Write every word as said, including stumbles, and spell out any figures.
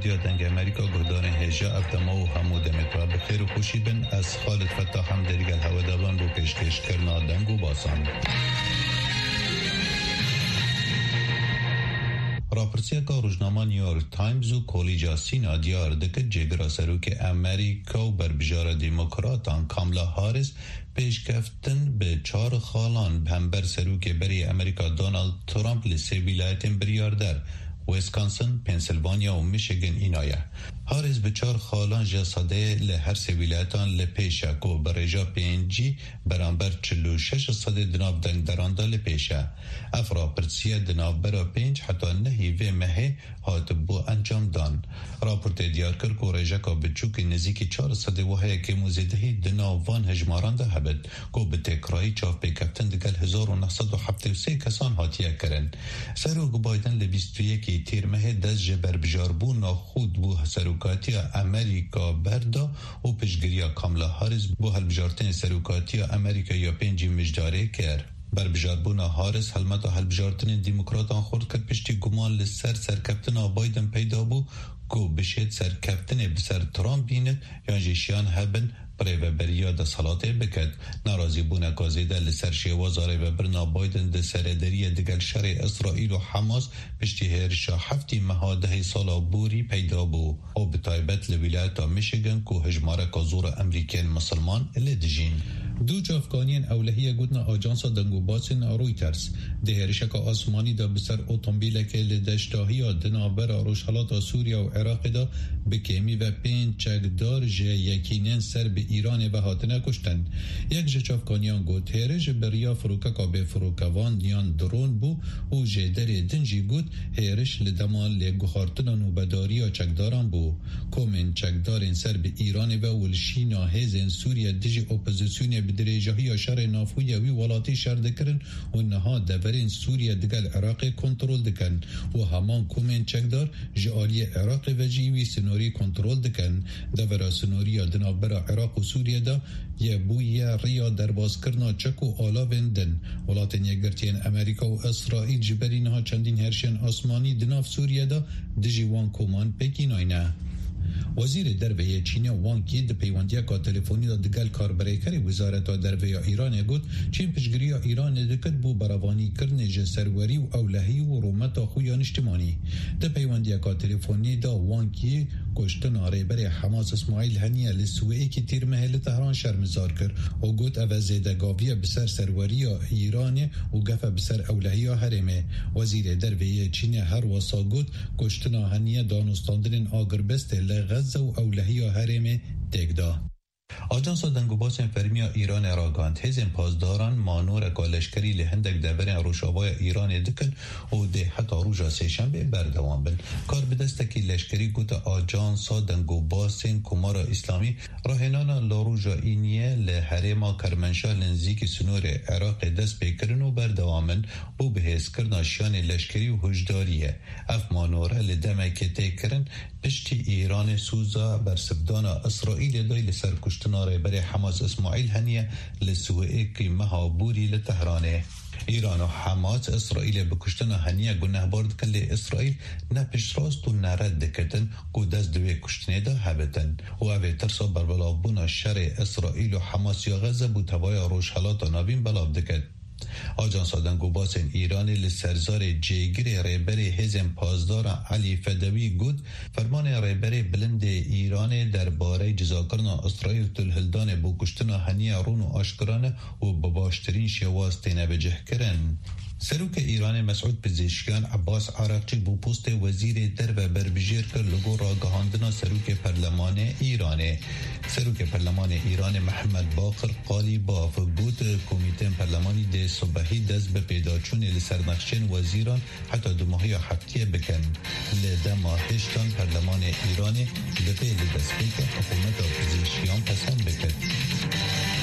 اتحادیه دنگ امریکا گهدان هجا افتما و حمود متوا بخیر و خوشی بن از خالد فتاح حمد دیگل هواداران رو پیشکش کرنا دنگ و باسان. راپرسیا که روزنامه نیویورک تایمز و کلیجا سینا دیار دکت جگر سروک امریکا و بربجار دموکراتان کاملا هاریس پیشکفتن به چهار خالان همبر سروک بری امریکا دونالد ترامپ لسی ولایت بریاردر ویسکانسن، پنسیلوانیا و میشیگن اینایه. هاریس به چهار خالان جساده لهر سی ولایتان لپیشه کو برجا پینجی برانبر چلو و شش صد دناب دنگ درانده لپیشه. افرا پرسیه دناب برا پینج حتی نهی و مهی هات بو انجام دان. راپورت دیار کر کو رجا که بچوک نزیکی چهار صد وحیه که موزیدهی دناب وان هجماران ده هبد کو به تکرایی چاف پیکفتن دگل هزار و نهصد و هفتاد و سه کسان هاتیه کرن. سروک بایدن لبیست و یکی تیر مه دست جبر بجاربون خود بو سروکاتی امریکا بردا و پشگیری کاملا هاریس بو هلبجارتن سروکاتی امریکا یا پنجی مجداره کر. بر بجاربون هاریس حلمت و هلبجارتن دیموکراتان خورد کرد پشتی گمان لسر سرکفتن بایدن پیدا بو کو بشید سرکفتن بسر ترامپ بیند یا جیشیان هبن برای و بریا ده صلاته بکد. نارازی بونه کازیده لسر شیوازاره و برنا بایدن ده سردری دگل شر اسرائیل و حماس پشتی هرشا هفتی مهاده سالا بوری پیدا بو او بطایبت لولایت میشیگن که هجماره کازور امریکین مسلمان لدجین. دو جافگانین اولهی گودنا آجانسا دنگو باسن رویترز ده هرشک آسمانی دا بسر اوتومبیل که لدشتاهی دنابر روشحالات سوریا و عراق دا بکیمی و پین چکدار جه یکینن سر به ایران و هاتنه کشتن. یک جافگانیان گود هرش بریا فروککا به فروکوان دیان درون بو و جدر دنجی گود هرش لدمان لگوخارتنان و بداری چکداران بو. کومن چکدارن سر به ایران و ولشینا هزن سوریا دیجی اپوزیسیون بدرجه‌های شر نافویوی ولاتی شر دکرن و نها دورین سوریا دگل عراق کنترل دکن و همان کومن چکدار جالی عراق و جیوی سنوری کنترل دکن. دورا سنوری دنابرا عراق و سوریا دا یه بوی ریا درباز کرنا چک و آلا وندن. ولاتن یگرتین امریکا و اسرائیل جبرین ها چندین هرشن آسمانی دناف سوریا دا دجی وان کومان پکین آینه. وزیر درویه چین وان کی د پیوندیا کا تلفنی د گل کاربریکری وزارت درویه ایران گفت چین پشگیری ایران دکت بو بروانی کرن جسروری و اولهی و رومت خویان اجتماعی. د پیوندیا کا تلفنی دا وان کی کشتن ریبر حماس اسماعیل هنیه لسوئی کی تیر محل تهران شرمزار کر و گفت اوزیده گاوی بسر سروری ایران و گف بسر اولهی حرمه. وزیر درویه چین هر وسا گفت کشتن هنیه دانستاندن آگربست غزه و اولهی حرم تگدا. آجانس دنگوباس فرمیا ایران راگاند هزین پاسداران مانور کالشکری لهندک دبرین روشاوای ایران دکن و ده حتی روژا سیشنبه بردوان بن. کار بدستکی لشکری گوت آجانس دنگوباس کمار اسلامی راهنانا لاروژا اینیه لحرما کرمنشا لنزیک سنور عراق دست بکرن و بردوان بن و به حس کرنا شیان لشکری و هجداریه. اف مانوره لدمک تکرن پشتی ایران سوزا بر سبدان اسرائیل دای لسر کشتناره برای حماس اسماعیل هنیه لسوئه که مهابوری لتهرانه. ایران و حماس اسرائیل بکشتن هنیه گناه بارد کن لی اسرائیل نه پیش راست و نرد دکتن که دست دوی کشتنه ده هبتن و اوه ترسا بر بلابون شر اسرائیل و حماس یا غزه بو توای روشحالات نابین بلاب دکت. آجانس دنگوباس ایران لسرزار جیگر ریبر هزم پازدار علی فدوی گود فرمان ریبر بلند ایران درباره جزاکرنا اسرائیل تلهلدان بو کشتن هنی رون و آشکران و بباشترین شواز تینه بجه کرن. سروک ایران مسعود پزشکیان عباس عراقچی بو پوست وزیر در و بربجیر که لگو را گهاندنا سروک پرلمان ایرانه. سروک پرلمان ایران محمد باقر قالی باف بود کمیته پرلمانی ده صبحی دست به پیداچون لسرنخشن وزیران حتی دو ماهی هفتیه بکن. لدما هشتان پرلمان ایران لپی لدست بکن حکومت پزشکیان پسند بکن.